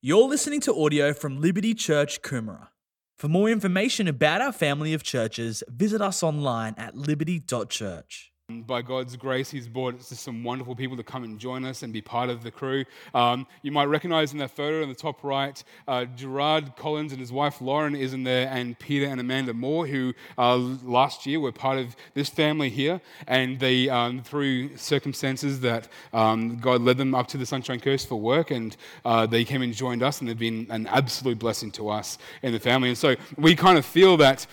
You're listening to audio from Liberty Church, Coomera. For more information about our family of churches, visit us online at liberty.church. By God's grace, He's brought us some wonderful people to come and join us and be part of the crew. You might recognize in that photo on the top right, Gerard Collins and his wife Lauren is in there, and Peter and Amanda Moore, who last year were part of this family here. And they, through circumstances that God led them up to the Sunshine Coast for work, and they came and joined us, and they've been an absolute blessing to us in the family. And so we kind of feel that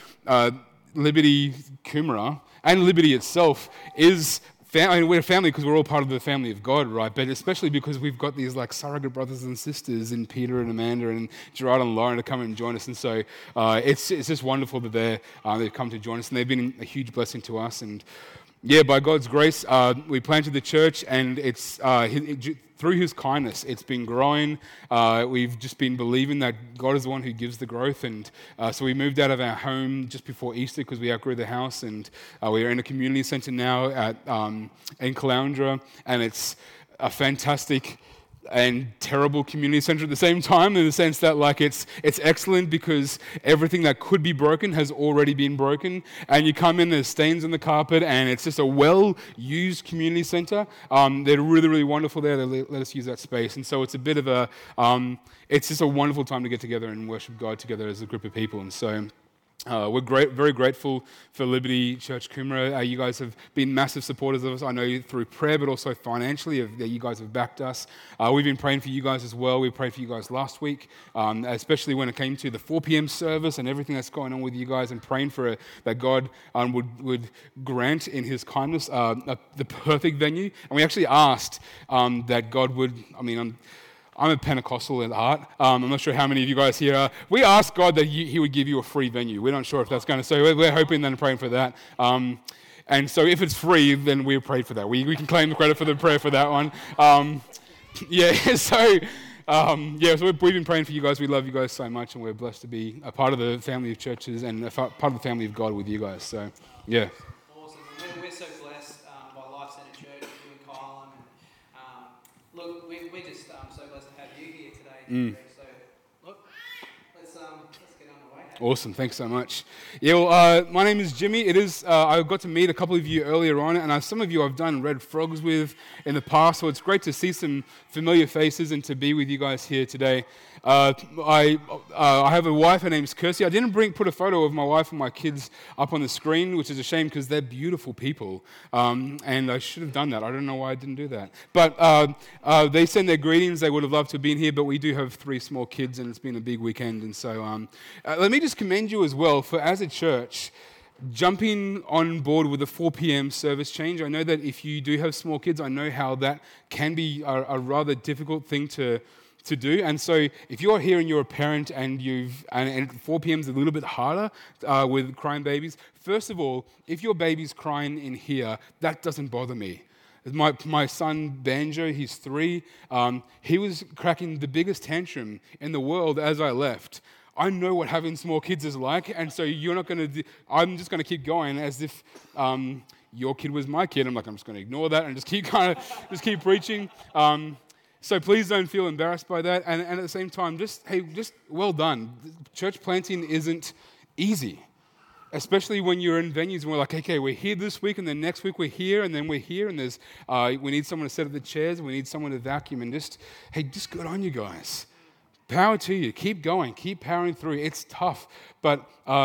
Liberty Coomera and Liberty itself is, we're a family because we're all part of the family of God, right? But especially because we've got these like surrogate brothers and sisters in Peter and Amanda and Gerard and Lauren to come and join us. And so it's just wonderful that they've come to join us, and they've been a huge blessing to us. And yeah, by God's grace, we planted the church, and it's through His kindness, it's been growing. We've just been believing that God is the one who gives the growth, and so we moved out of our home just before Easter because we outgrew the house, and we're in a community centre now in Caloundra, and it's a fantastic and terrible community centre at the same time, in the sense that like it's excellent because everything that could be broken has already been broken, and you come in, there's stains on the carpet, and it's just a well-used community centre. They're really, really wonderful there. They let us use that space, and so it's a bit of a it's just a wonderful time to get together and worship God together as a group of people. And so we're very grateful for Liberty Church Coomera. You guys have been massive supporters of us. I know through prayer, but also financially, you guys have backed us. We've been praying for you guys as well. We prayed for you guys last week, especially when it came to the 4 p.m. service and everything that's going on with you guys, and praying for that God would grant in His kindness the perfect venue. And we actually asked that God would, I'm a Pentecostal at heart. I'm not sure how many of you guys here are. We asked God that He would give you a free venue. We're not sure if that's going to, so we're hoping and praying for that. And so if it's free, then we prayed for that. We can claim the credit for the prayer for that one. So we've been praying for you guys. We love you guys so much, and we're blessed to be a part of the family of churches and a part of the family of God with you guys. So, yeah. Awesome. We're so blessed by Life Centre Church, you and Kyle. Look, we're just so blessed to have you here today. So, look, let's get underway. Awesome, thanks so much. Yeah, well, my name is Jimmy. It is. I got to meet a couple of you earlier on, and some of you I've done Red Frogs with in the past, so it's great to see some familiar faces and to be with you guys here today. I have a wife. Her name's Kirsty. I didn't put a photo of my wife and my kids up on the screen, which is a shame because they're beautiful people, and I should have done that. I don't know why I didn't do that. But they send their greetings. They would have loved to have been here, but we do have 3 small kids, and it's been a big weekend. And so let me just commend you as well for, as a church, jumping on board with the 4 p.m. service change. I know that if you do have small kids, I know how that can be a rather difficult thing to do. And so if you're here and you're a parent and 4 p.m. is a little bit harder with crying babies, first of all, if your baby's crying in here, that doesn't bother me. My son Banjo, he's 3, he was cracking the biggest tantrum in the world as I left. I know what having small kids is like, and so you're not going to. I'm just going to keep going as if your kid was my kid. I'm just going to ignore that and just keep preaching. So please don't feel embarrassed by that, and at the same time, just well done. Church planting isn't easy, especially when you're in venues and we're like, okay, we're here this week, and then next week we're here, and then we're here, and there's we need someone to set up the chairs, we need someone to vacuum, and just good on you guys. Power to you. Keep going. Keep powering through. It's tough, but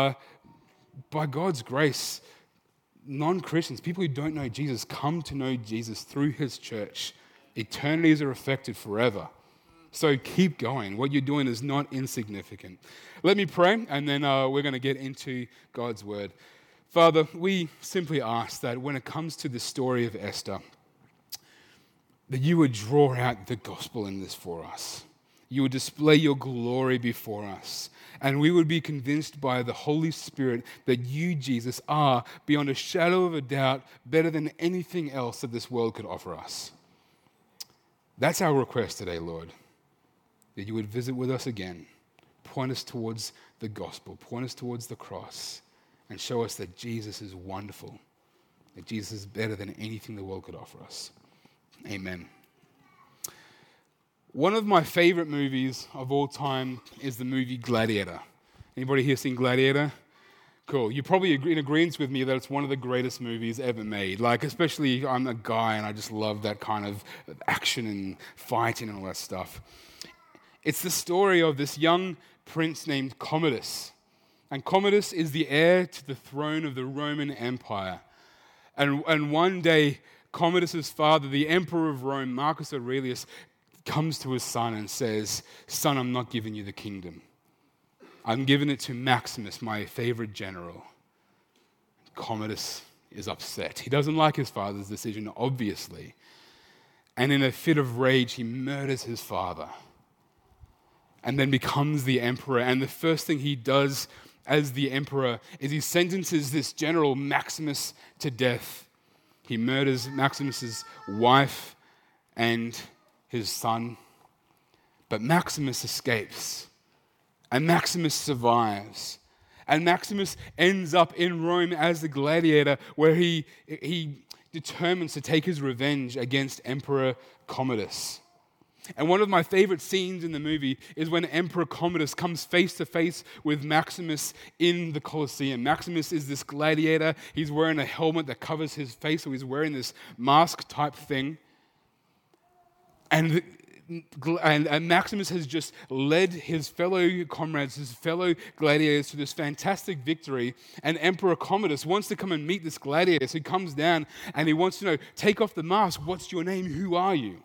by God's grace, non-Christians, people who don't know Jesus, come to know Jesus through His church. Eternities are affected forever. So keep going. What you're doing is not insignificant. Let me pray, and then we're going to get into God's word. Father, we simply ask that when it comes to the story of Esther, that you would draw out the gospel in this for us. You would display your glory before us, and we would be convinced by the Holy Spirit that you, Jesus, are, beyond a shadow of a doubt, better than anything else that this world could offer us. That's our request today, Lord, that you would visit with us again, point us towards the gospel, point us towards the cross, and show us that Jesus is wonderful, that Jesus is better than anything the world could offer us. Amen. One of my favorite movies of all time is the movie Gladiator. Anybody here seen Gladiator? Cool. You're probably in agreement with me that it's one of the greatest movies ever made. Like, especially I'm a guy and I just love that kind of action and fighting and all that stuff. It's the story of this young prince named Commodus. And Commodus is the heir to the throne of the Roman Empire. And one day, Commodus' father, the emperor of Rome, Marcus Aurelius, comes to his son and says, "Son, I'm not giving you the kingdom. I'm giving it to Maximus, my favorite general." Commodus is upset. He doesn't like his father's decision, obviously. And in a fit of rage, he murders his father and then becomes the emperor. And the first thing he does as the emperor is he sentences this general Maximus to death. He murders Maximus's wife and his son. But Maximus escapes. And Maximus survives. And Maximus ends up in Rome as the gladiator, where he determines to take his revenge against Emperor Commodus. And one of my favorite scenes in the movie is when Emperor Commodus comes face to face with Maximus in the Colosseum. Maximus is this gladiator. He's wearing a helmet that covers his face, so he's wearing this mask type thing. And Maximus has just led his fellow comrades, his fellow gladiators to this fantastic victory. And Emperor Commodus wants to come and meet this gladiator. So he comes down and he wants to know, take off the mask. What's your name? Who are you?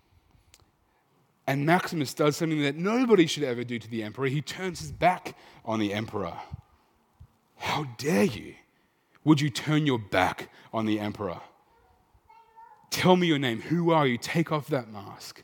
And Maximus does something that nobody should ever do to the emperor. He turns his back on the emperor. How dare you? Would you turn your back on the emperor? Tell me your name. Who are you? Take off that mask.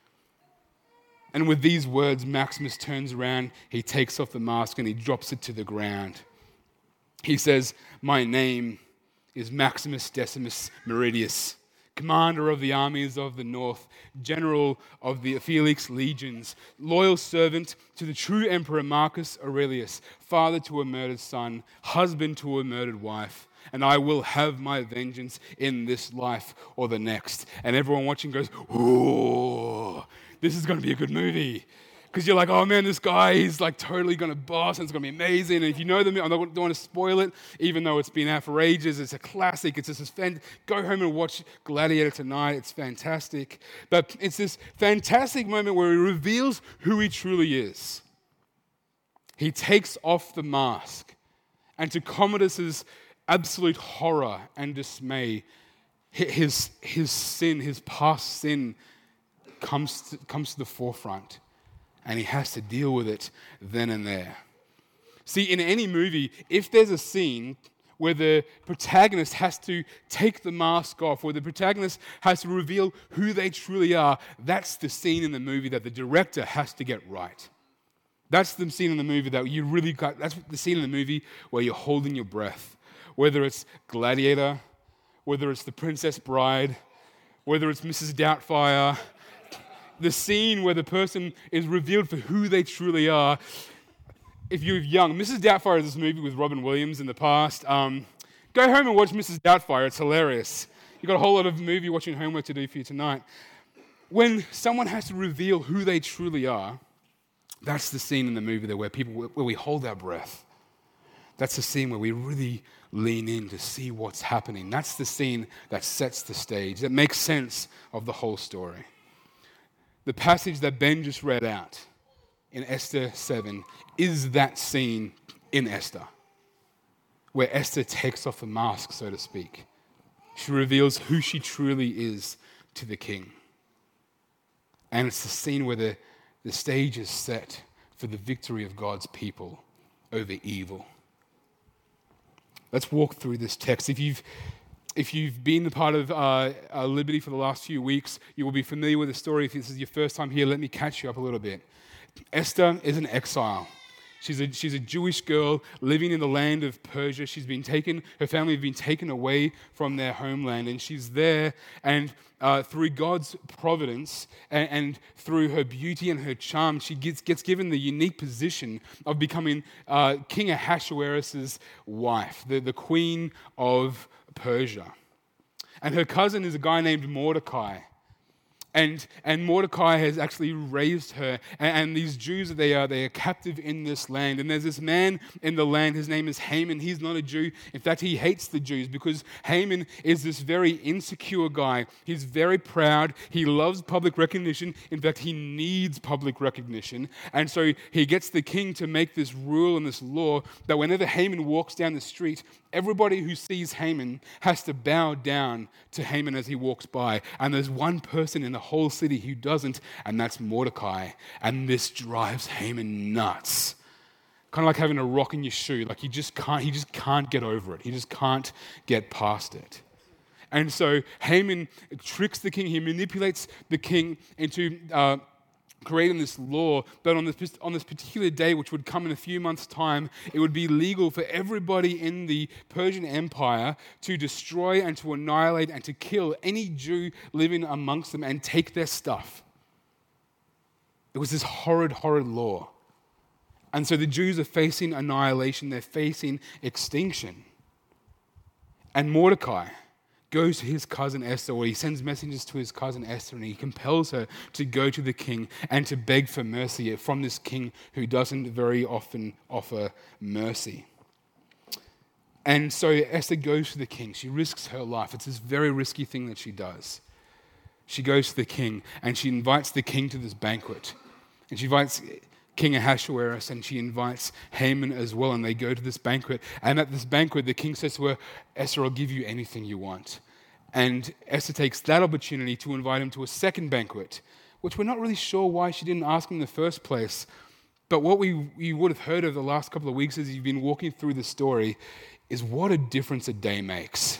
And with these words, Maximus turns around, he takes off the mask and he drops it to the ground. He says, "My name is Maximus Decimus Meridius, commander of the armies of the north, general of the Felix legions, loyal servant to the true emperor Marcus Aurelius, father to a murdered son, husband to a murdered wife. And I will have my vengeance in this life or the next." And everyone watching goes, "Ooh, this is going to be a good movie." Because you're like, oh man, this guy, he's like totally going to boss and it's going to be amazing. And if you know the movie, I don't want to spoil it, even though it's been out for ages. It's a classic. It's just go home and watch Gladiator tonight. It's fantastic. But it's this fantastic moment where he reveals who he truly is. He takes off the mask. And to Commodus's absolute horror and dismay, his sin, his past sin, comes to the forefront, and he has to deal with it then and there. See, in any movie, if there's a scene where the protagonist has to take the mask off, where the protagonist has to reveal who they truly are, that's the scene in the movie that the director has to get right. That's the scene in the movie that you really got. That's the scene in the movie where you're holding your breath. Whether it's Gladiator, whether it's The Princess Bride, whether it's Mrs. Doubtfire, the scene where the person is revealed for who they truly are. If you're young, Mrs. Doubtfire is this movie with Robin Williams in the past. Go home and watch Mrs. Doubtfire. It's hilarious. You've got a whole lot of movie watching homework to do for you tonight. When someone has to reveal who they truly are, that's the scene in the movie where we hold our breath. That's the scene where we really lean in to see what's happening. That's the scene that sets the stage, that makes sense of the whole story. The passage that Ben just read out in Esther 7 is that scene in Esther, where Esther takes off the mask, so to speak. She reveals who she truly is to the king. And it's the scene where the stage is set for the victory of God's people over evil. Let's walk through this text. If you've been a part of Liberty for the last few weeks, you will be familiar with the story. If this is your first time here, let me catch you up a little bit. Esther is an exile. She's a Jewish girl living in the land of Persia. Her family have been taken away from their homeland, and she's there, and through God's providence and through her beauty and her charm, she gets given the unique position of becoming King Ahasuerus' wife, the queen of Persia. And her cousin is a guy named Mordecai. And Mordecai has actually raised her. And these Jews, they are captive in this land. And there's this man in the land, his name is Haman. He's not a Jew. In fact, he hates the Jews because Haman is this very insecure guy. He's very proud. He loves public recognition. In fact, he needs public recognition. And so he gets the king to make this rule and this law that whenever Haman walks down the street, everybody who sees Haman has to bow down to Haman as he walks by. And there's one person in the whole city who doesn't, and that's Mordecai. And this drives Haman nuts. Kind of like having a rock in your shoe. Like he just can't get over it. He just can't get past it. And so Haman tricks the king. He manipulates the king into creating this law that on this particular day, which would come in a few months' time, it would be legal for everybody in the Persian Empire to destroy and to annihilate and to kill any Jew living amongst them and take their stuff. It was this horrid, horrid law. And so the Jews are facing annihilation, they're facing extinction. And Mordecai goes to his cousin Esther, or he sends messengers to his cousin Esther, and he compels her to go to the king and to beg for mercy from this king who doesn't very often offer mercy. And so Esther goes to the king. She risks her life. It's this very risky thing that she does. She goes to the king, and she invites the king to this banquet. And she invites King Ahasuerus, and she invites Haman as well, and they go to this banquet. And at this banquet, the king says to her, Esther, I'll give you anything you want. And Esther takes that opportunity to invite him to a second banquet, which we're not really sure why she didn't ask him in the first place. But what you would have heard over the last couple of weeks as you've been walking through the story is what a difference a day makes.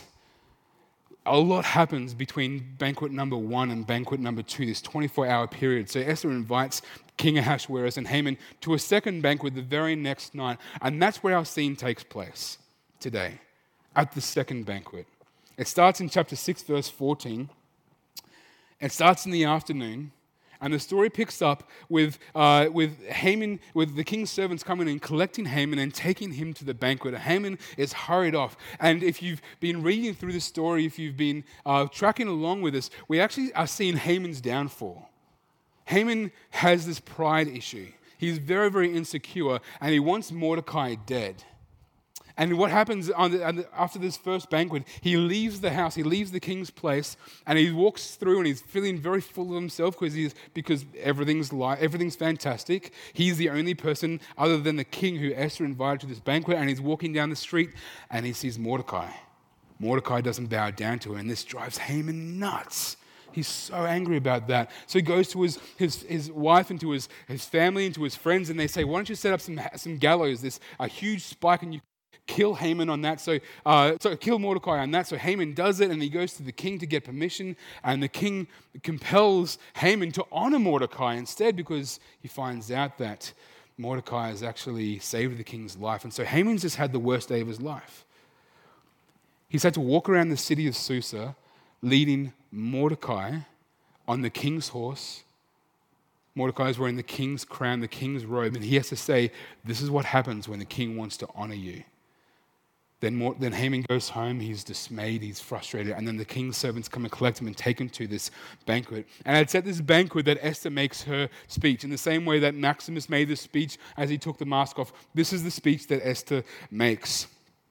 A lot happens between banquet number 1 and banquet number 2, this 24-hour period. So Esther invites King Ahasuerus and Haman to a second banquet the very next night. And that's where our scene takes place today, at the second banquet. It starts in chapter 6, verse 14. It starts in the afternoon. And the story picks up with Haman, with the king's servants coming and collecting Haman and taking him to the banquet. Haman is hurried off. And if you've been reading through the story, if you've been tracking along with us, we actually are seeing Haman's downfall. Haman has this pride issue. He's very, very insecure, and he wants Mordecai dead. And what happens after this first banquet, he leaves the house, he leaves the king's place, and he walks through and he's feeling very full of himself because everything's fantastic. He's the only person other than the king who Esther invited to this banquet, and he's walking down the street and he sees Mordecai. Mordecai doesn't bow down to him, and this drives Haman nuts. He's so angry about that. So he goes to his wife and to his family and to his friends, and they say, why don't you set up some gallows, a huge spike, and you kill Haman on that. So kill Mordecai on that. So Haman does it, and he goes to the king to get permission, and the king compels Haman to honor Mordecai instead because he finds out that Mordecai has actually saved the king's life. And so Haman's just had the worst day of his life. He's had to walk around the city of Susa leading Mordecai on the king's horse. Mordecai is wearing the king's crown, the king's robe, and he has to say, this is what happens when the king wants to honor you. Then Haman goes home, he's dismayed, he's frustrated, and then the king's servants come and collect him and take him to this banquet. And it's at this banquet that Esther makes her speech. In the same way that Maximus made the speech as he took the mask off, this is the speech that Esther makes.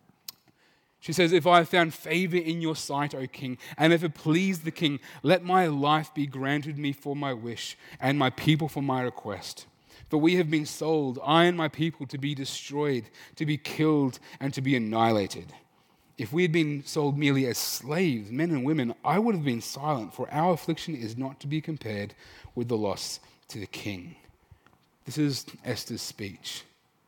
She says, if I have found favor in your sight, O king, and if it please the king, let my life be granted me for my wish, and my people for my request. For we have been sold, I and my people, to be destroyed, to be killed, and to be annihilated. If we had been sold merely as slaves, men and women, I would have been silent, for our affliction is not to be compared with the loss to the king. This is Esther's speech.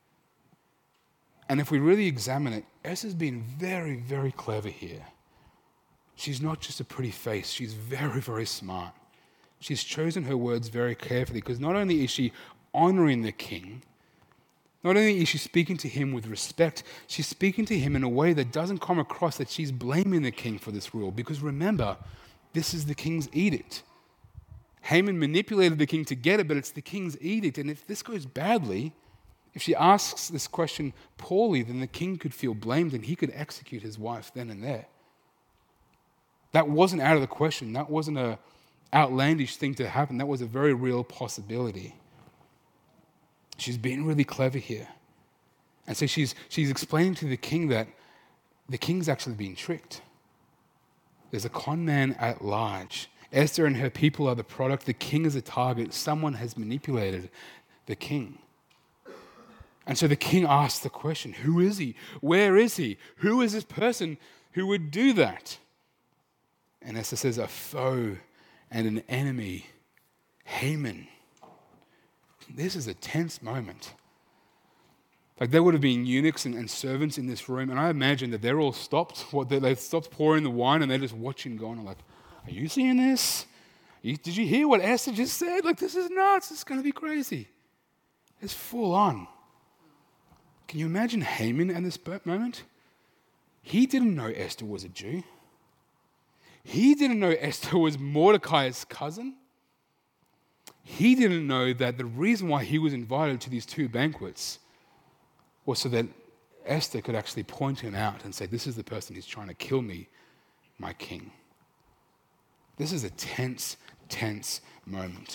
And if we really examine it, Esther's been very, very clever here. She's not just a pretty face, she's very, very smart. She's chosen her words very carefully because not only is she honoring the king, not only is she speaking to him with respect, she's speaking to him in a way that doesn't come across that she's blaming the king for this rule. Because remember, this is the king's edict. Haman manipulated the king to get it, but it's the king's edict. And if this goes badly, if she asks this question poorly, then the king could feel blamed and he could execute his wife then and there. That wasn't out of the question. That wasn't a outlandish thing to happen. That was a very real possibility. She's being really clever here. And so she's explaining to the king that the king's actually being tricked. There's a con man at large. Esther and her people are the product. The king is a target. Someone has manipulated the king. And so the king asks the question, who is he? Where is he? Who is this person who would do that? And Esther says, a foe and an enemy, Haman. This is a tense moment. Like there would have been eunuchs and servants in this room, and I imagine that they're all stopped. They stopped pouring the wine, and they're just watching, going like, "Are you seeing this? Did you hear what Esther just said? Like this is nuts. It's going to be crazy. It's full on." Can you imagine Haman at this moment? He didn't know Esther was a Jew. He didn't know Esther was Mordecai's cousin. He didn't know that the reason why he was invited to these two banquets was so that Esther could actually point him out and say, this is the person who's trying to kill me, my king. This is a tense, tense moment.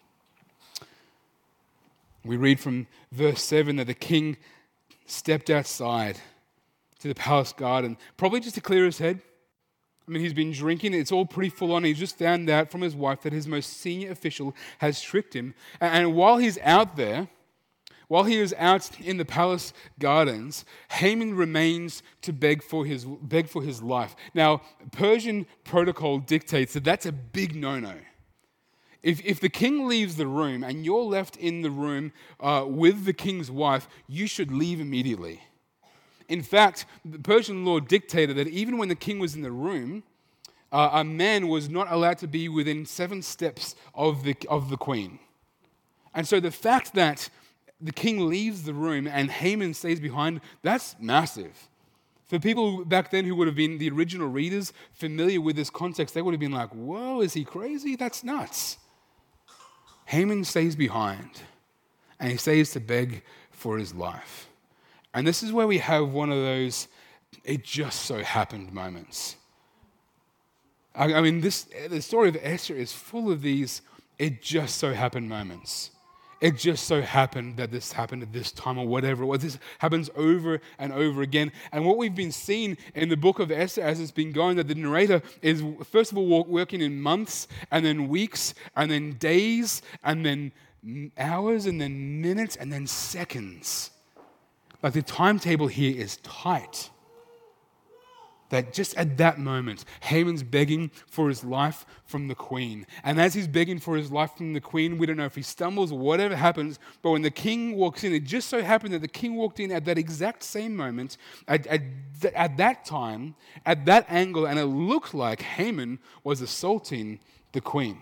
We read from verse 7 that the king stepped outside to the palace garden, probably just to clear his head. I mean, he's been drinking. It's all pretty full on. He's just found out from his wife that his most senior official has tricked him. And while he's out there, while he is out in the palace gardens, Haman remains to beg for his life. Now, Persian protocol dictates that that's a big no-no. If the king leaves the room and you're left in the room with the king's wife, you should leave immediately. In fact, the Persian law dictated that even when the king was in the room, a man was not allowed to be within 7 steps of the queen. And so the fact that the king leaves the room and Haman stays behind, that's massive. For people back then who would have been the original readers familiar with this context, they would have been like, whoa, is he crazy? That's nuts. Haman stays behind, and he stays to beg for his life. And this is where we have one of those it just so happened moments. I mean, the story of Esther is full of these it just so happened moments. It just so happened that this happened at this time or whatever it was. This happens over and over again. And what we've been seeing in the book of Esther as it's been going, that the narrator is first of all working in months and then weeks and then days and then hours and then minutes and then seconds. Like the timetable here is tight. That just at that moment, Haman's begging for his life from the queen. And as he's begging for his life from the queen, we don't know if he stumbles or whatever happens, but when the king walks in, it just so happened that the king walked in at that exact same moment, at that time, at that angle, and it looked like Haman was assaulting the queen.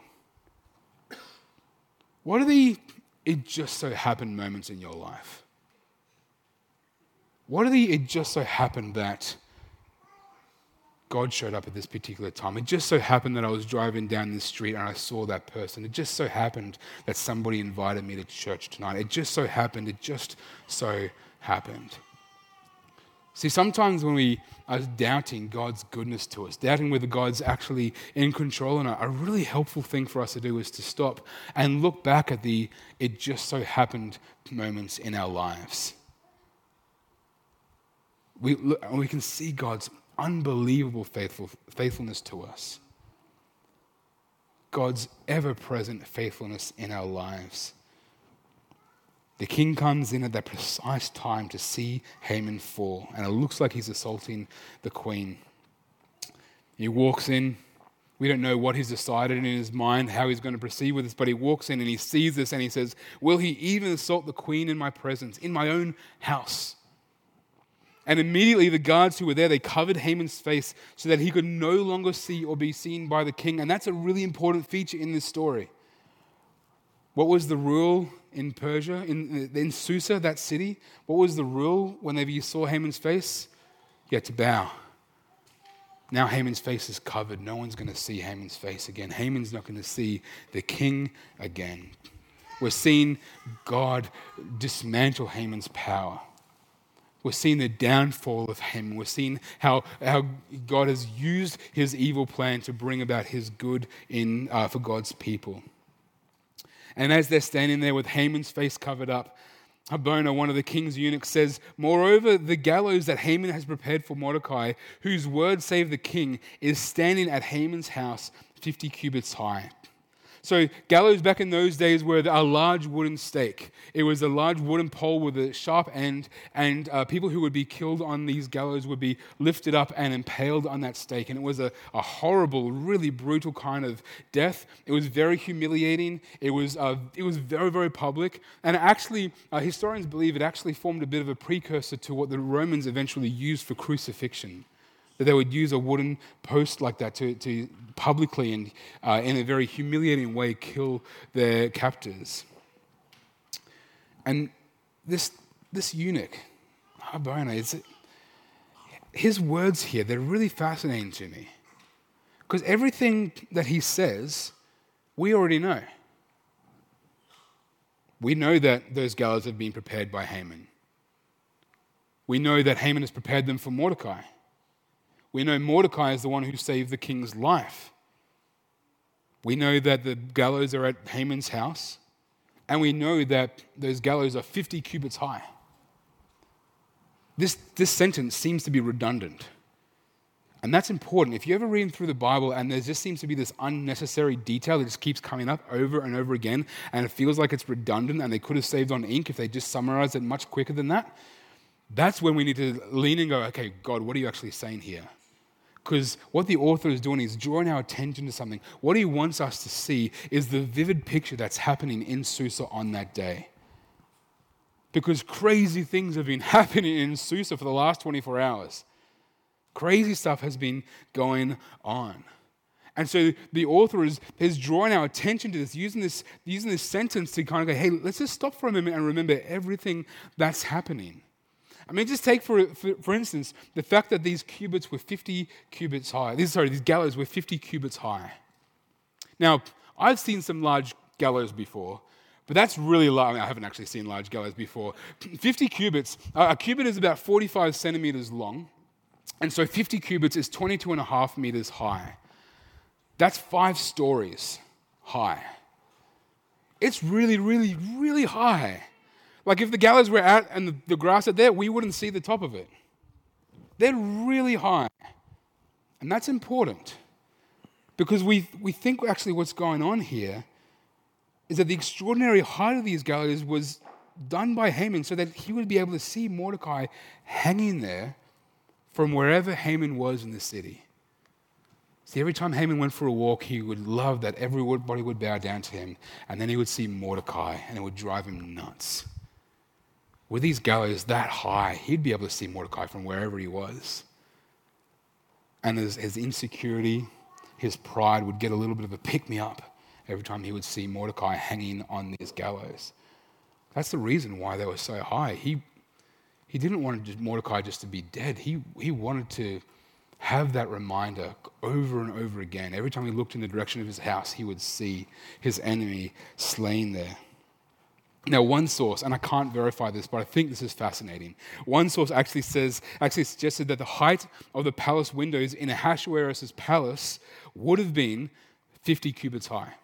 What are the it just so happened moments in your life? What are the it just so happened that God showed up at this particular time? It just so happened that I was driving down the street and I saw that person. It just so happened that somebody invited me to church tonight. It just so happened. See, sometimes when we are doubting God's goodness to us, doubting whether God's actually in control or not, a really helpful thing for us to do is to stop and look back at the it just so happened moments in our lives. We can see God's unbelievable faithfulness to us. God's ever-present faithfulness in our lives. The king comes in at that precise time to see Haman fall, and it looks like he's assaulting the queen. He walks in. We don't know what he's decided in his mind, how he's going to proceed with this, but he walks in and he sees this and he says, will he even assault the queen in my presence, in my own house? And immediately the guards who were there, they covered Haman's face so that he could no longer see or be seen by the king. And that's a really important feature in this story. What was the rule in Persia, in Susa, that city? What was the rule whenever you saw Haman's face? You had to bow. Now Haman's face is covered. No one's going to see Haman's face again. Haman's not going to see the king again. We're seeing God dismantle Haman's power. We're seeing the downfall of Haman. We're seeing how God has used his evil plan to bring about his good for God's people. And as they're standing there with Haman's face covered up, Harbona, one of the king's eunuchs, says, "Moreover, the gallows that Haman has prepared for Mordecai, whose word saved the king, is standing at Haman's house 50 cubits high." So gallows back in those days were a large wooden stake. It was a large wooden pole with a sharp end, and people who would be killed on these gallows would be lifted up and impaled on that stake. And it was a horrible, really brutal kind of death. It was very humiliating. It was very, very public. And actually, historians believe it actually formed a bit of a precursor to what the Romans eventually used for crucifixion. That they would use a wooden post like that to publicly and in a very humiliating way kill their captors. And this eunuch, Harbona, his words here, they're really fascinating to me. Because everything that he says, we already know. We know that those gallows have been prepared by Haman. We know that Haman has prepared them for Mordecai. We know Mordecai is the one who saved the king's life. We know that the gallows are at Haman's house, and we know that those gallows are 50 cubits high. This sentence seems to be redundant. And that's important. If you ever read through the Bible and there just seems to be this unnecessary detail that just keeps coming up over and over again, and it feels like it's redundant and they could have saved on ink if they just summarized it much quicker than that, that's when we need to lean and go, okay, God, what are you actually saying here? Because what the author is doing is drawing our attention to something. What he wants us to see is the vivid picture that's happening in Susa on that day. Because crazy things have been happening in Susa for the last 24 hours. Crazy stuff has been going on. And so the author is drawing our attention to this, using this sentence to kind of go, hey, let's just stop for a moment and remember everything that's happening. I mean, just take, for instance, the fact that these cubits were 50 cubits high. These gallows were 50 cubits high. Now, I've seen some large gallows before, but that's really large. I mean, I haven't actually seen large gallows before. 50 cubits, a cubit is about 45 centimeters long, and so 50 cubits is 22.5 meters high. That's 5 stories high. It's really, really, really high. Like if the gallows were out and the grass are there, we wouldn't see the top of it. They're really high. And that's important because we think actually what's going on here is that the extraordinary height of these gallows was done by Haman so that he would be able to see Mordecai hanging there from wherever Haman was in the city. See, every time Haman went for a walk, he would love that everybody would bow down to him, and then he would see Mordecai, and it would drive him nuts. With these gallows that high, he'd be able to see Mordecai from wherever he was. And his insecurity, his pride would get a little bit of a pick-me-up every time he would see Mordecai hanging on these gallows. That's the reason why they were so high. He didn't want Mordecai just to be dead. He wanted to have that reminder over and over again. Every time he looked in the direction of his house, he would see his enemy slain there. Now, one source, and I can't verify this, but I think this is fascinating. One source actually suggested that the height of the palace windows in Ahasuerus' palace would have been 50 cubits high.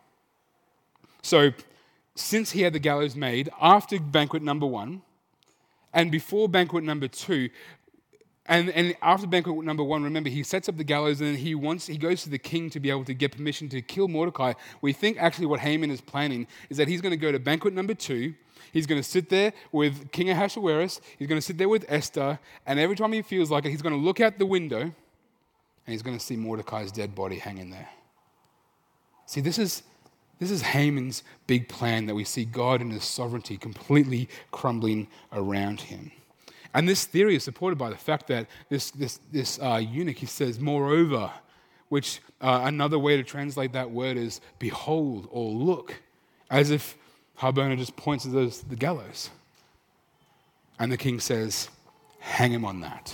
So, since he had the gallows made after banquet number 1 and before banquet number 2, and after banquet number 1, remember, he sets up the gallows and then he goes to the king to be able to get permission to kill Mordecai. We think actually what Haman is planning is that he's going to go to banquet number 2. He's going to sit there with King Ahasuerus. He's going to sit there with Esther. And every time he feels like it, he's going to look out the window and he's going to see Mordecai's dead body hanging there. See, this is Haman's big plan that we see God in his sovereignty completely crumbling around him. And this theory is supported by the fact that this eunuch, he says, moreover, which another way to translate that word is behold or look, as if Harbona just points to the gallows. And the king says, hang him on that.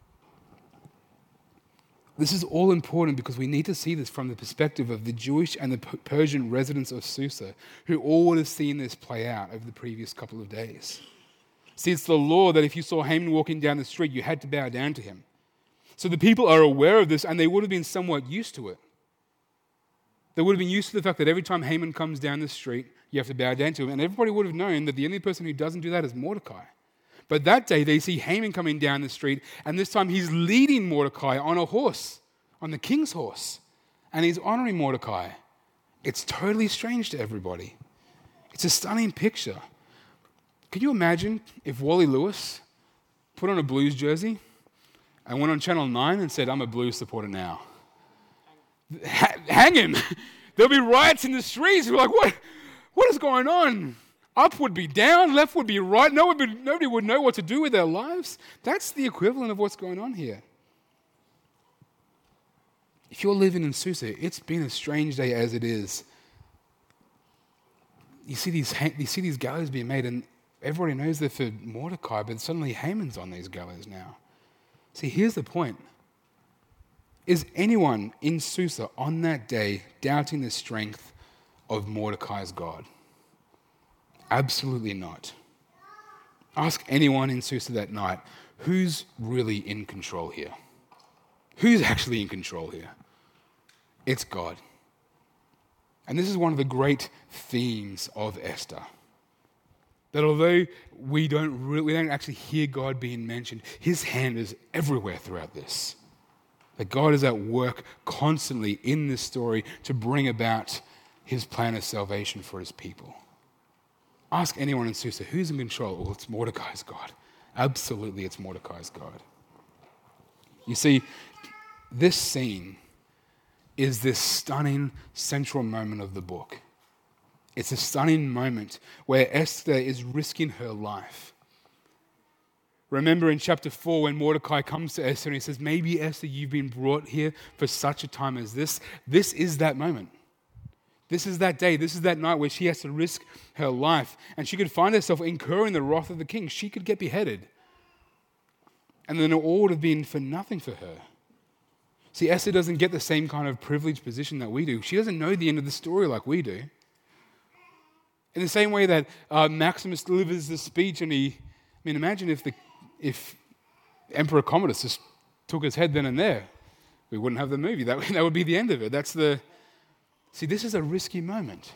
This is all important because we need to see this from the perspective of the Jewish and the Persian residents of Susa, who all would have seen this play out over the previous couple of days. See, it's the law that if you saw Haman walking down the street, you had to bow down to him. So the people are aware of this, and they would have been somewhat used to it. They would have been used to the fact that every time Haman comes down the street, you have to bow down to him. And everybody would have known that the only person who doesn't do that is Mordecai. But that day, they see Haman coming down the street, and this time he's leading Mordecai on a horse, on the king's horse, and he's honoring Mordecai. It's totally strange to everybody. It's a stunning picture. Can you imagine if Wally Lewis put on a Blues jersey and went on Channel 9 and said, "I'm a Blues supporter now"? Hang him. There'll be riots in the streets. We're like, what is going on? Up would be down, left would be right. Nobody would know what to do with their lives. That's the equivalent of what's going on here. If you're living in Susa, it's been a strange day as it is. You see these gallows being made, and everybody knows they're for Mordecai, but suddenly Haman's on these gallows now. See, here's the point. Is anyone in Susa on that day doubting the strength of Mordecai's God? Absolutely not. Ask anyone in Susa that night, who's really in control here? Who's actually in control here? It's God. And this is one of the great themes of Esther. That although we don't actually hear God being mentioned, his hand is everywhere throughout this. That God is at work constantly in this story to bring about his plan of salvation for his people. Ask anyone in Susa, who's in control? Well, it's Mordecai's God. Absolutely, it's Mordecai's God. You see, this scene is this stunning central moment of the book. It's a stunning moment where Esther is risking her life. Remember in chapter 4 when Mordecai comes to Esther and he says, "Maybe, Esther, you've been brought here for such a time as this." This is that moment. This is that day. This is that night where she has to risk her life. And she could find herself incurring the wrath of the king. She could get beheaded. And then it all would have been for nothing for her. See, Esther doesn't get the same kind of privileged position that we do. She doesn't know the end of the story like we do. In the same way that Maximus delivers the speech and imagine if Emperor Commodus just took his head then and there. We wouldn't have the movie. That would be the end of it. See, this is a risky moment.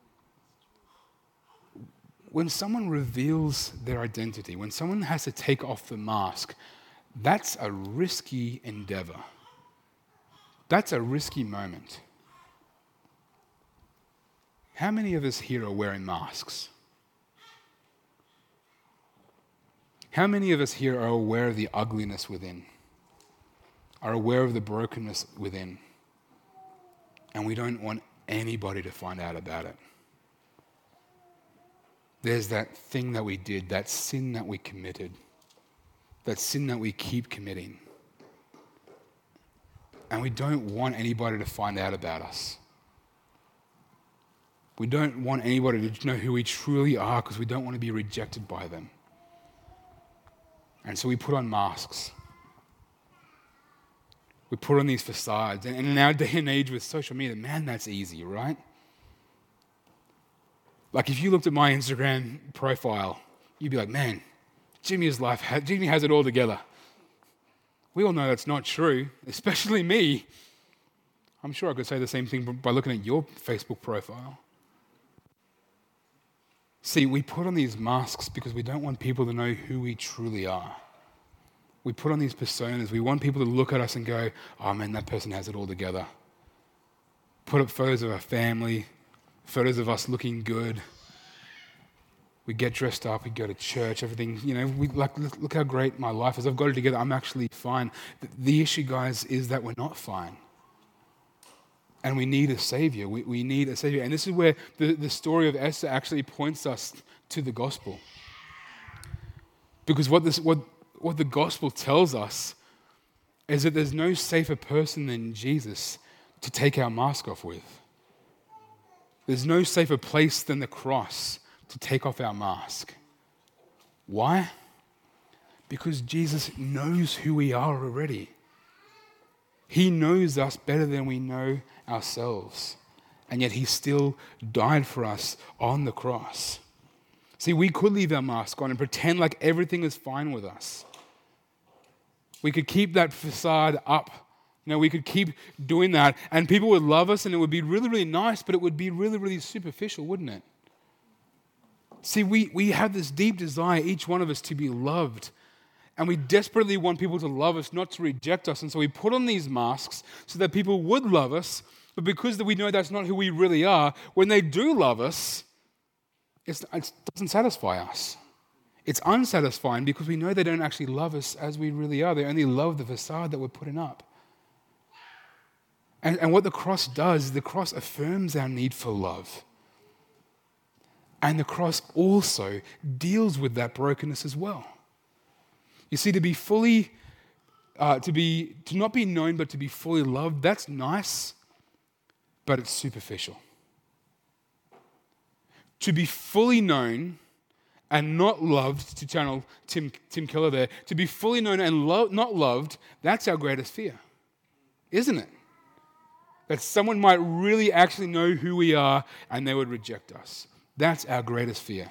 When someone reveals their identity, when someone has to take off the mask, that's a risky endeavor. That's a risky moment. How many of us here are wearing masks? How many of us here are aware of the ugliness within? Are aware of the brokenness within? And we don't want anybody to find out about it. There's that thing that we did, that sin that we committed, that sin that we keep committing. And we don't want anybody to find out about us. We don't want anybody to know who we truly are because we don't want to be rejected by them. And so we put on masks. We put on these facades. And in our day and age with social media, man, that's easy, right? Like if you looked at my Instagram profile, you'd be like, man, Jimmy has it all together. We all know that's not true, especially me. I'm sure I could say the same thing by looking at your Facebook profile. See, we put on these masks because we don't want people to know who we truly are. We put on these personas. We want people to look at us and go, "Oh man, that person has it all together." Put up photos of our family, photos of us looking good. We get dressed up, we go to church, everything, we look how great my life is. I've got it together, I'm actually fine. The issue, guys, is that we're not fine. And we need a savior. We need a savior. And this is where the story of Esther actually points us to the gospel. Because what the gospel tells us is that there's no safer person than Jesus to take our mask off with. There's no safer place than the cross to take off our mask. Why? Because Jesus knows who we are already. He knows us better than we know ourselves. And yet he still died for us on the cross. See, we could leave our mask on and pretend like everything is fine with us. We could keep that facade up. We could keep doing that, and people would love us, and it would be really, really nice, but it would be really, really superficial, wouldn't it? See, we have this deep desire, each one of us, to be loved. And we desperately want people to love us, not to reject us. And so we put on these masks so that people would love us, but because we know that's not who we really are, when they do love us, it doesn't satisfy us. It's unsatisfying because we know they don't actually love us as we really are. They only love the facade that we're putting up. And what the cross does, the cross affirms our need for love. And the cross also deals with that brokenness as well. You see, to not be known but to be fully loved, that's nice, but it's superficial. To be fully known and not loved, to channel Tim Keller there, to be fully known and not loved, that's our greatest fear, isn't it? That someone might really actually know who we are and they would reject us. That's our greatest fear.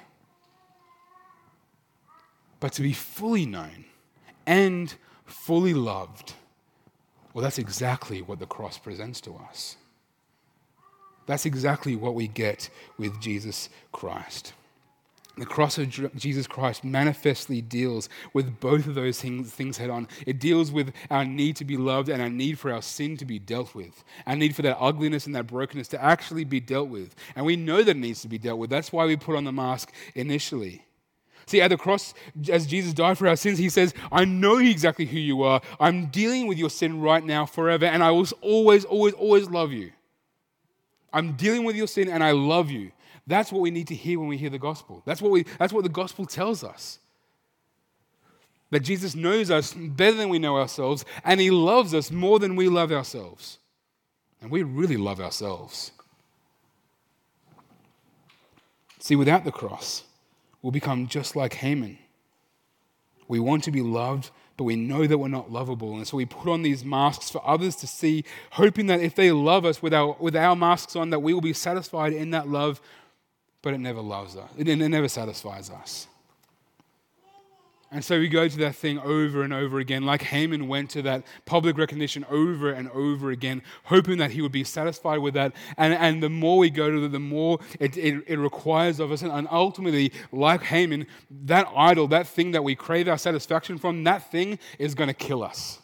But to be fully known and fully loved, well, that's exactly what the cross presents to us. That's exactly what we get with Jesus Christ. The cross of Jesus Christ manifestly deals with both of those things head on. It deals with our need to be loved and our need for our sin to be dealt with. Our need for that ugliness and that brokenness to actually be dealt with. And we know that it needs to be dealt with. That's why we put on the mask initially. See, at the cross, as Jesus died for our sins, he says, I know exactly who you are. I'm dealing with your sin right now forever, and I will always, always, always love you. I'm dealing with your sin, and I love you. That's what we need to hear when we hear the gospel. That's what the gospel tells us. That Jesus knows us better than we know ourselves, and he loves us more than we love ourselves. And we really love ourselves. See, without the cross, we'll become just like Haman. We want to be loved, but we know that we're not lovable. And so we put on these masks for others to see, hoping that if they love us with our masks on, that we will be satisfied in that love. But it never loves us. It never satisfies us. And so we go to that thing over and over again, like Haman went to that public recognition over and over again, hoping that he would be satisfied with that. And the more we go to it, the more it requires of us. And ultimately, like Haman, that idol, that thing that we crave our satisfaction from, that thing is going to kill us.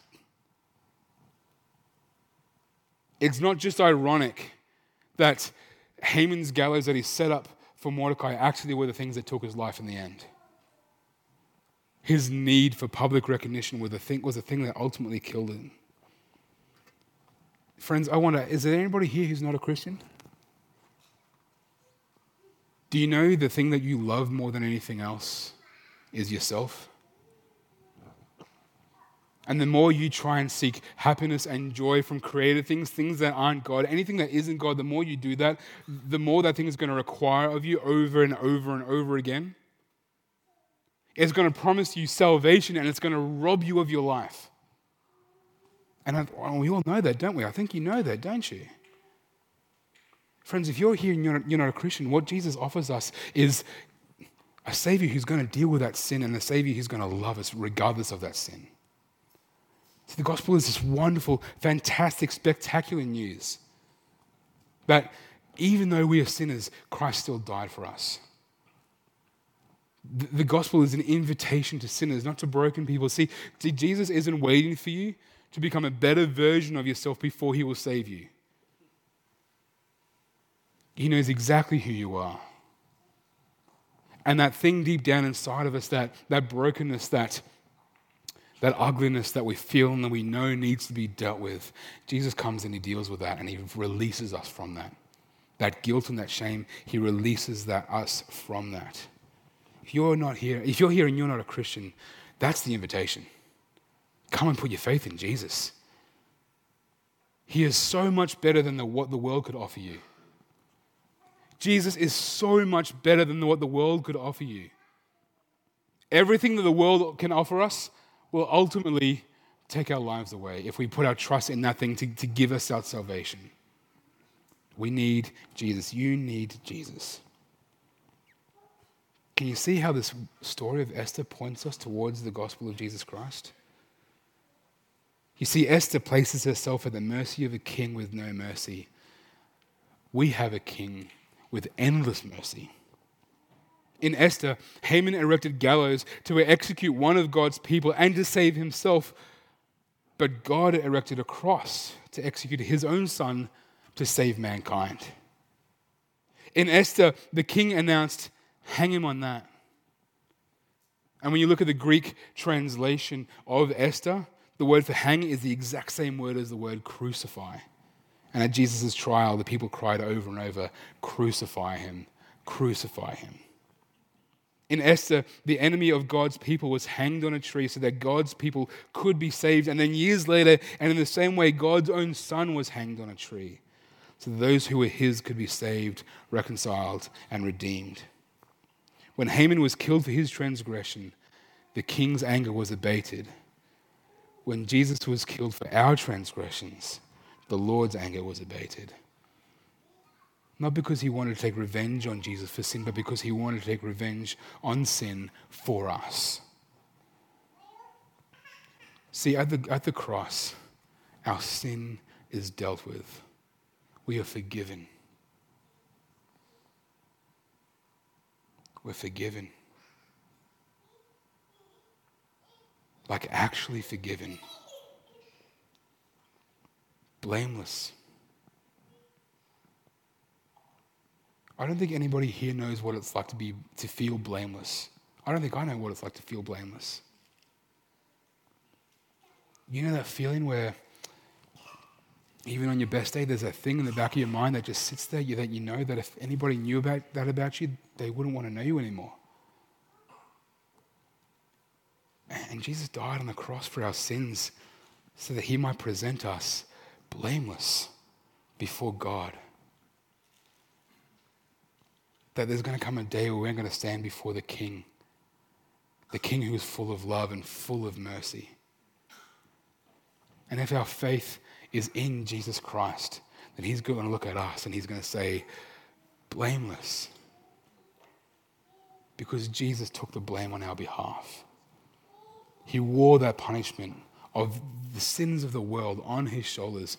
It's not just ironic that Haman's gallows that he set up for Mordecai actually were the things that took his life in the end. His need for public recognition was the thing that ultimately killed him. Friends, I wonder, is there anybody here who's not a Christian? Do you know the thing that you love more than anything else is yourself? And the more you try and seek happiness and joy from created things that aren't God, anything that isn't God, the more you do that, the more that thing is going to require of you over and over and over again. It's going to promise you salvation and it's going to rob you of your life. And we all know that, don't we? I think you know that, don't you? Friends, if you're here and you're not a Christian, what Jesus offers us is a Savior who's going to deal with that sin and a Savior who's going to love us regardless of that sin. See, the gospel is this wonderful, fantastic, spectacular news that even though we are sinners, Christ still died for us. The gospel is an invitation to sinners, not to broken people. See, Jesus isn't waiting for you to become a better version of yourself before he will save you. He knows exactly who you are. And that thing deep down inside of us, that brokenness, that ugliness that we feel and that we know needs to be dealt with, Jesus comes and he deals with that and he releases us from that. That guilt and that shame, he releases us from that. If you're here and you're not a Christian, that's the invitation. Come and put your faith in Jesus. He is so much better than what the world could offer you. Jesus is so much better than what the world could offer you. Everything that the world can offer us will ultimately take our lives away if we put our trust in that thing to give us our salvation. We need Jesus. You need Jesus. can you see how this story of Esther points us towards the gospel of Jesus Christ? You see, Esther places herself at the mercy of a king with no mercy. We have a king with endless mercy. In Esther, Haman erected gallows to execute one of God's people and to save himself. But God erected a cross to execute his own son to save mankind. In Esther, the king announced, hang him on that. And when you look at the Greek translation of Esther, the word for hang is the exact same word as the word crucify. And at Jesus' trial, the people cried over and over, crucify him, crucify him. In Esther, the enemy of God's people was hanged on a tree so that God's people could be saved. And then years later, and in the same way, God's own son was hanged on a tree so that those who were his could be saved, reconciled, and redeemed. When Haman was killed for his transgression, the king's anger was abated. When Jesus was killed for our transgressions, the Lord's anger was abated. Not because he wanted to take revenge on Jesus for sin, but because he wanted to take revenge on sin for us. See, at the cross, our sin is dealt with. We are forgiven. We're forgiven. Like actually forgiven. Blameless. I don't think anybody here knows what it's like to feel blameless. I don't think I know what it's like to feel blameless. You know that feeling where even on your best day, there's a thing in the back of your mind that just sits there that you know that if anybody knew about you, they wouldn't want to know you anymore. And Jesus died on the cross for our sins so that he might present us blameless before God. That there's going to come a day where we're going to stand before the King who is full of love and full of mercy. And if our faith is in Jesus Christ, then he's going to look at us and he's going to say, blameless. Because Jesus took the blame on our behalf. He wore that punishment of the sins of the world on his shoulders.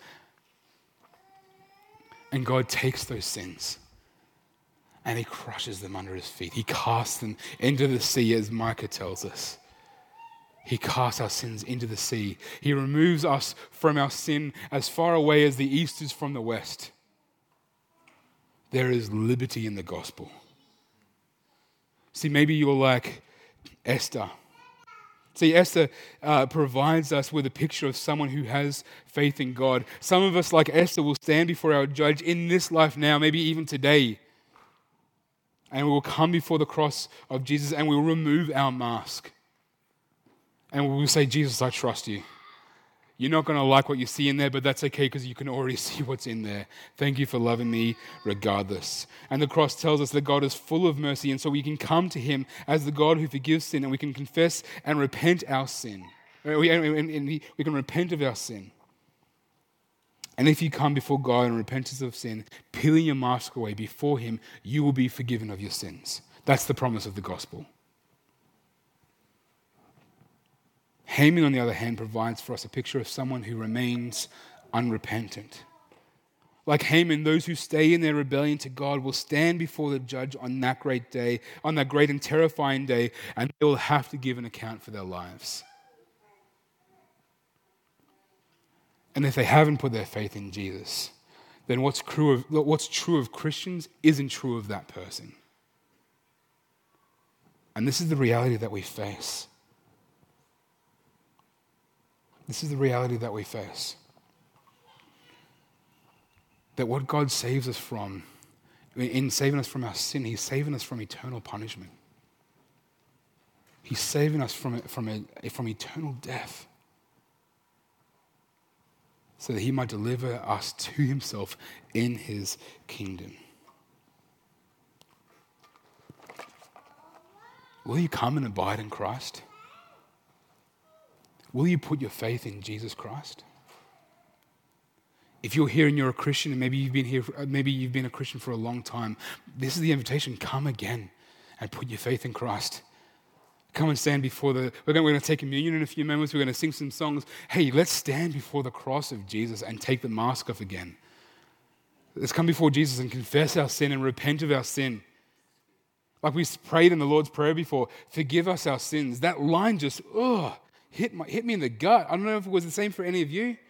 And God takes those sins and he crushes them under his feet. He casts them into the sea, as Micah tells us. He casts our sins into the sea. He removes us from our sin as far away as the east is from the west. There is liberty in the gospel. See, maybe you're like Esther. See, Esther provides us with a picture of someone who has faith in God. Some of us, like Esther, will stand before our judge in this life now, maybe even today. And we will come before the cross of Jesus and we will remove our mask. And we will say, Jesus, I trust you. You're not going to like what you see in there, but that's okay because you can already see what's in there. Thank you for loving me regardless. And the cross tells us that God is full of mercy, and so we can come to him as the God who forgives sin, and we can confess and repent our sin. We can repent of our sin. And if you come before God in repentance of sin, peeling your mask away before him, you will be forgiven of your sins. That's the promise of the gospel. Haman, on the other hand, provides for us a picture of someone who remains unrepentant. Like Haman, those who stay in their rebellion to God will stand before the judge on that great day, on that great and terrifying day, and they will have to give an account for their lives. And if they haven't put their faith in Jesus, then what's true of Christians isn't true of that person. And this is the reality that we face. This is the reality that we face. That what God saves us from, in saving us from our sin, he's saving us from eternal punishment. He's saving us from eternal death, so that he might deliver us to himself in his kingdom. Will you come and abide in Christ? Will you put your faith in Jesus Christ? If you're here and you're a Christian, and maybe you've been a Christian for a long time, this is the invitation: come again and put your faith in Christ. Come and stand before we're going to take communion in a few moments. We're going to sing some songs. Hey, let's stand before the cross of Jesus and take the mask off again. Let's come before Jesus and confess our sin and repent of our sin. Like we prayed in the Lord's Prayer before, forgive us our sins. That line just, hit me in the gut. I don't know if it was the same for any of you.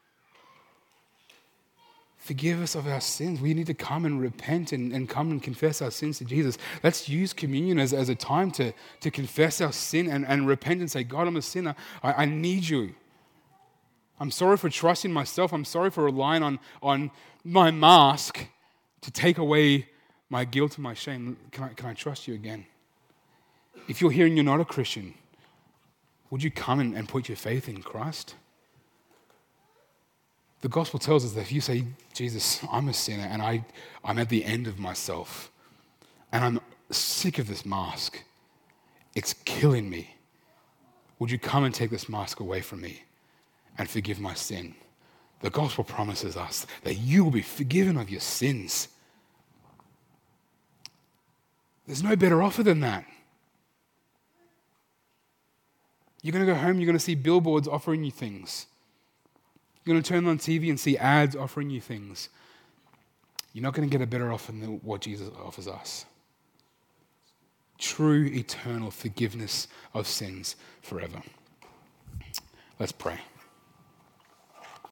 Forgive us of our sins. We need to come and repent and come and confess our sins to Jesus. Let's use communion as a time to confess our sin and repent and say, God, I'm a sinner. I need you. I'm sorry for trusting myself. I'm sorry for relying on my mask to take away my guilt and my shame. Can I trust you again? If you're here and you're not a Christian, would you come and put your faith in Christ? The gospel tells us that if you say, Jesus, I'm a sinner and I'm at the end of myself and I'm sick of this mask, it's killing me. Would you come and take this mask away from me and forgive my sin? The gospel promises us that you will be forgiven of your sins. There's no better offer than that. You're going to go home, you're going to see billboards offering you things. You're going to turn on TV and see ads offering you things. You're not going to get a better offer than what Jesus offers us. True, eternal forgiveness of sins forever. Let's pray.